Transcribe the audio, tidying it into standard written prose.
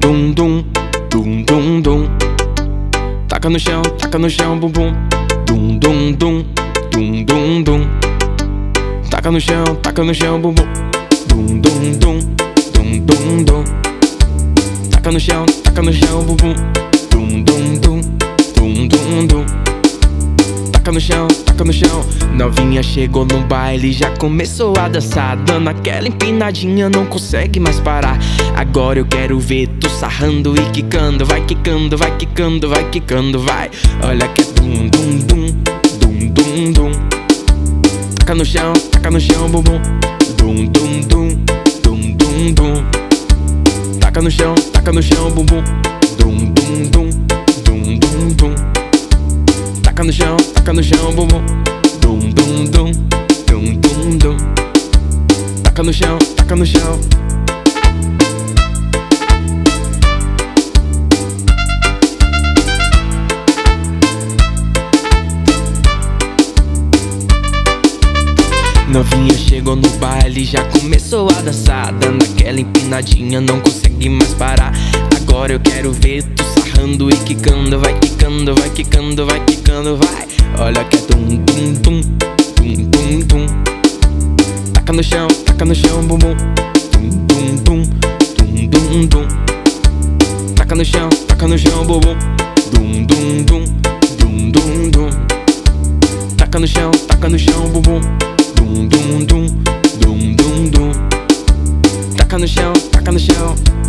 dum dum, dum dum dum. Taca no chão, bumbum. Dum dum dum, dum dum dum. Taca no chão, bumbum. Dum dum dum, dum dum dum. Taca no chão, bumbum. Dum dum dum, dum dum dum. Taca no chão. Novinha chegou no baile, já começou a dançar, dando aquela empinadinha, não consegue mais parar. Agora eu quero ver tu sarrando e quicando. Vai quicando, vai quicando, vai quicando, vai. Olha que é dum dum dum, dum dum dum. Taca no chão, bumbum. Dum dum dum, dum dum dum. Taca no chão, bumbum. Dum dum dum, dum dum dum. Taca no chão, bumbum. Dum dum dum, dum dum dum. Taca no chão. Novinha chegou no baile, já começou a dançar, dando aquela empinadinha, não consegue mais parar. Agora eu quero ver tu sarrando e quicando. Vai quicando, vai quicando, vai quicando, vai. Olha que é dum dum dum, dum dum dum. Taca no chão, bumbum. Dum dum dum, dum dum dum. Taca no chão, bumbum. Dum dum dum, dum dum dum. Taca no chão, bumbum. Dum dum dum, dum dum dum. Taca no chão.